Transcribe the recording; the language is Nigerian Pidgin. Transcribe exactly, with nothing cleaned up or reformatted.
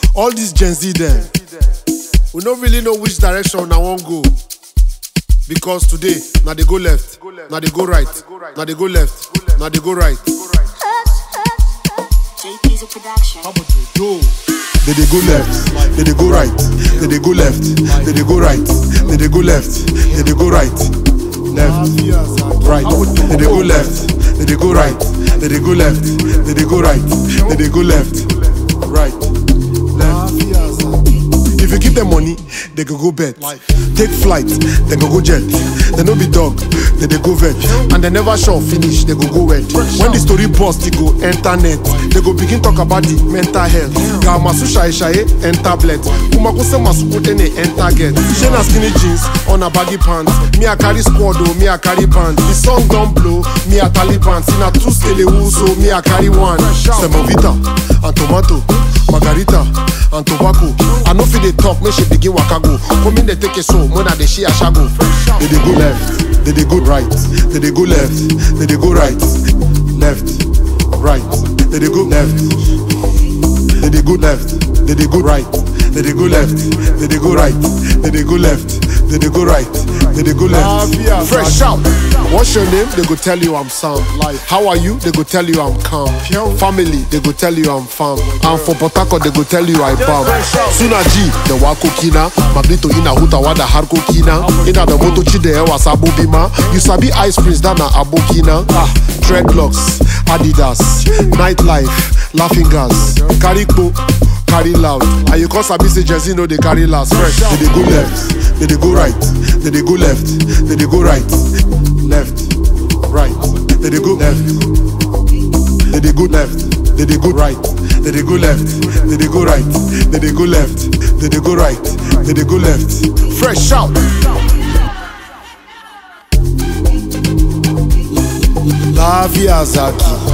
All these Gen Z them, we don't really know which direction I want go. Because today, now they go left, now they go right, now they go left, now they go right. J P's a production. How about they do? They they go left, they they go right, they they go left, they they go right, they they go left, they they go right, left, right, they they go left, they they go right, they they go left, they they go right, they they go left, right, left. If you give them money, they go go bet. Take flight, they go go jet. They no be dog, they they go vet. And they never sure finish, they go go wet. When the story bust, they go enter net. They go begin talk about the mental health. Ga masu shai shai enter bled. Kuma kuse masu kote ne enter get. She na skinny jeans on a baggy pants. Me a carry squad oh, me a carry band. The song don't blow, me a Taliban. See na two scale so me a carry one. Semovita and tomato, margarita and tobacco. I know feel they talk, make she begin waka go. Come in they take it so, more than they she a shago. They they go left, they they go right, they they go left, they they go right, left, right, they they go left, they they go left, they they go right, they they go left, they they go right, they they go left, they they go right, they they go left. Fresh out. What's your name? They go tell you I'm sound. How are you? They go tell you I'm calm. Family, they go tell you I'm farm. And for Port Harcourt, they go tell you I bomb. Suna G, the wako kina. Magnito ina huta wada harko kina. Ina the moto chi de ewa sabo bima. You sabi ice prince dana abokina. Ah, dreadlocks, Adidas, nightlife, laughing gas, Karikpo, carry loud. And you call sabi say Jazzy no they carry last. Fresh. They they go left, they they go right, they they go left, they they go right. Left, right, they they go left, they they go left, they they go right, they they go left, they they go right, they they go left, they they go right, they they go left. Fresh out. La Via Zaki.